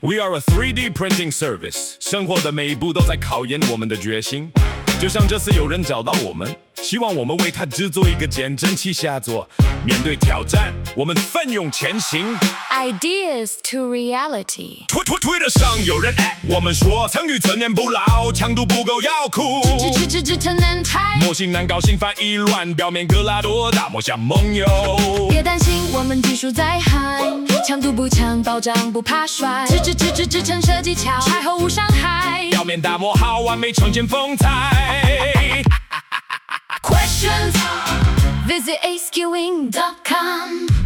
We are a 3D printing service， 生活的每一步都在考验我们的决心。就像这次有人找到我们，希望我们为他制作一个减震器下作。面对挑战，我们奋勇前行。 Ideas to reality。 推得上有人我们说曾与陈年不老，强度不够要哭。 支撑难抬， 模型难搞，心烦意乱，表面格拉多，大魔像梦游。 别担心，我们技术在嗨，强度不强，保障不怕摔。支撑设计巧，拆后无伤害。 表面打磨好，完美呈现风采。 Questions? Visit acewing.com